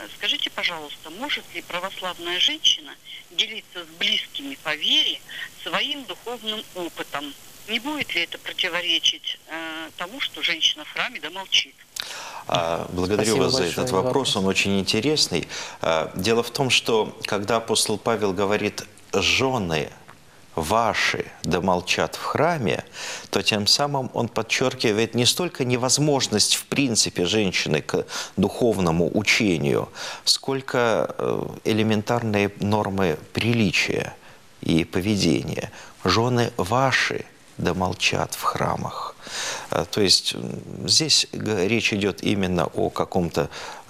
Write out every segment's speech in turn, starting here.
Скажите, пожалуйста, может ли православная женщина делиться с близкими по вере своим духовным опытом? Не будет ли это противоречить тому, что женщина в храме да молчит? Благодарю Спасибо вас за большое этот за вопрос, вопрос. он очень интересный. Дело в том, что когда апостол Павел говорит «жены ваши да молчат в храме», то тем самым он подчеркивает не столько невозможность в принципе женщины к духовному учению, сколько элементарные нормы приличия и поведения. «Жены ваши да молчат в храмах». То есть здесь речь идет именно о каком-то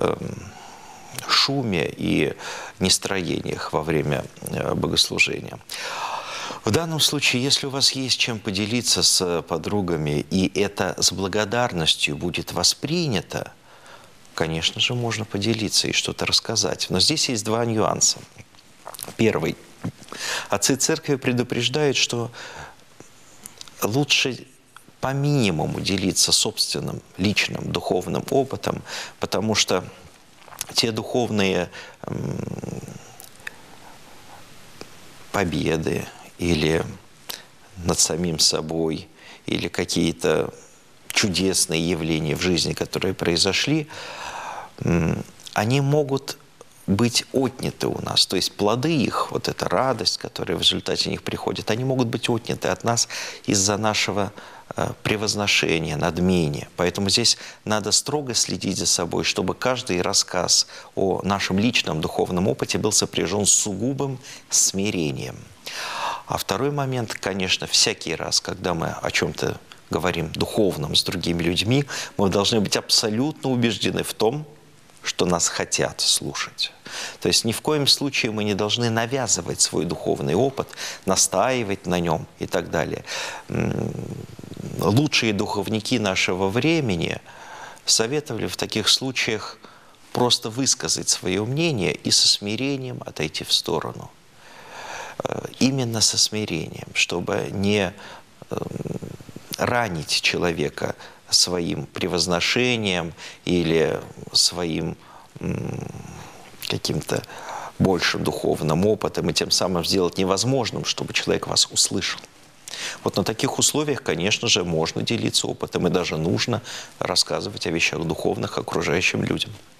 шуме и нестроениях во время богослужения. В данном случае, если у вас есть чем поделиться с подругами, и это с благодарностью будет воспринято, конечно же, можно поделиться и что-то рассказать. Но здесь есть два нюанса. Первый. Отцы церкви предупреждают, что лучше по минимуму делиться собственным, личным, духовным опытом, потому что те духовные победы или над самим собой, или какие-то чудесные явления в жизни, которые произошли, они могут быть отняты у нас. То есть плоды их, вот эта радость, которая в результате них приходит, они могут быть отняты от нас из-за нашего превозношения, надмения. Поэтому здесь надо строго следить за собой, чтобы каждый рассказ о нашем личном духовном опыте был сопряжен с сугубым смирением. А второй момент, конечно, всякий раз, когда мы о чем-то говорим духовном с другими людьми, мы должны быть абсолютно убеждены в том, что нас хотят слушать. То есть ни в коем случае мы не должны навязывать свой духовный опыт, настаивать на нем и так далее. Лучшие духовники нашего времени советовали в таких случаях просто высказать свое мнение и со смирением отойти в сторону. Именно со смирением, чтобы не ранить человека своим превозношением или своим каким-то большим духовным опытом, и тем самым сделать невозможным, чтобы человек вас услышал. Вот на таких условиях, конечно же, можно делиться опытом, и даже нужно рассказывать о вещах духовных окружающим людям.